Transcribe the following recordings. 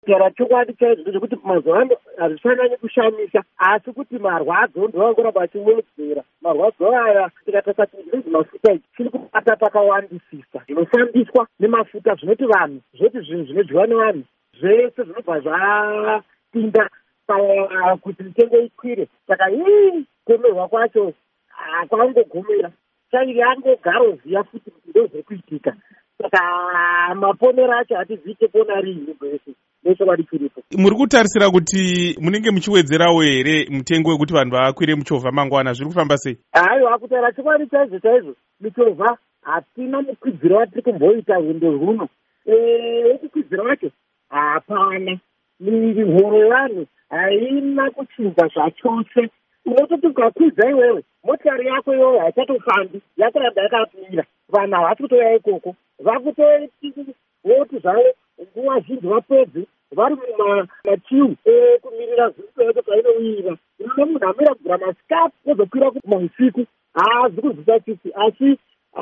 kutaura chokwadi chaizvo zvekuti mazuva ano hazvichanyanyi kushamisa, asi kuti marwadzo ndoangoramba achiwedzera. Marwadzo aya tikatarisa kuti mafuta ichi chiri kubata pakawandisisa zvinofambiswa nemafuta, zvinoti vanhu zvoti zvinhu zvinodyiwa nevanhu zvese zvinobva zvapinda kuti mitengo ikwire. Saka kugomerwa kwacho kwangogomera change angogaroziya futi kuti ndozviri kuitika. Saka maponero acho hatiziite kuona riini kwese nechokwadi chiripo. Muri kutarisira kuti munenge muchiwedzerawo here mutengo wekuti vanhu vakwire muchovha mangwana, zviri kufamba sei? Haiwa, kutaura chokwadi chaizvo michovha hatina mukwidziro watiri kumboita rwendo rwuno. Wekukwidzira wacho hapana, mihoro yevanhu haina kuchinja zvachose. Unototi ukakwidza iwewe motikari yako iyoyo haichatofambi, yakuramba yakapira. Vanhu havasi kutoya ikoko, vakutoti zvavo nguva zhinji vapedzi vari mumachiu ekumirira zvipeto painowira. Ino munhu amira kugura masikapu ozokwira kumausiku, haazi kuzvisa chisi, asi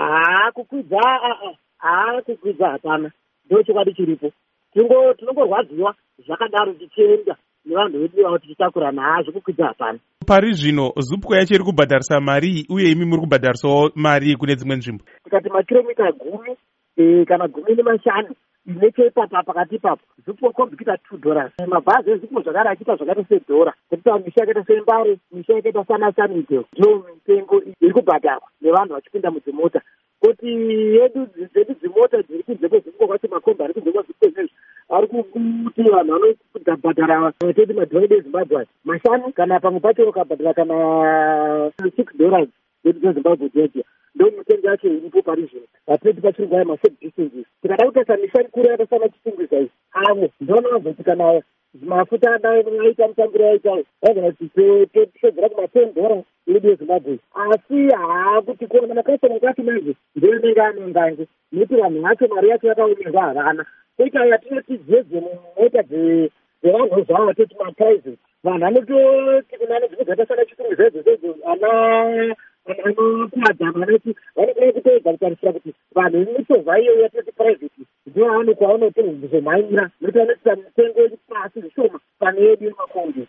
kukwidza hapana. Ndo chokwadi chiripo. Tinongorwadziwa zvakadaro tichienda nevanhu vedu vavo tichitakura nazvo, kukwidza hapana. Pari zvino Zupco yacho iri kubhadharisa mari, uye imi muri kubhadharisawo mari kune dzimwe nzvimbo? Tikati makiromita 10 kana 15 nechepapa pakati ipapo Zupco kombikita $2. Mabhazi eZupco zvakare achiita zvakaita $1, kuti misha yakaita seMbare, misha yakaita sana Sunnyvale ndiyo mitengo iri kubhadharwa nevanhu vachipinda mudzimota. Kuti yedu dzimota dziri kunze kweZupco kwacho, makombi ari kunze kweZupco izvezvi ari kuti vanhu vanobhadhara vatoti madhonde eZimbabwe mashanu, kana pamwe pacho ukabhadhara kana $6 yedu dzeZimbabwe dzedia. Ndo mitengo yacho iripo pari zvino. Hatiti pachiri kuva maset distances. Tikada kutarisa misha mikuru yakasana Chitungwiza izvi, avo ndona vazoti kana mafuta aita mutambiro yaitayo vaigona kuti todzera kuma$10 yedu yeZimbabwe. Asi haakuti kuona makasitoma kwacho manje ndoinenge anongange, nekuti vanhu vacho mari yacho yakaomerwa havana. Koita yatinoti dzedze mumota dzevanhu zvavo vatoti maprivate, vanhu vanototi kunane dzimwe dzakasana Chitungwiza idzodzo anokuwadzana vanoti vanogona kutoedza kutarisira kuti vanhu vemichovha iyo yatinoti private ndivo vanokwavanotozomhanyira, nokuti vanoita mitengo iri pasi zvishoma pane yedu yemakombi.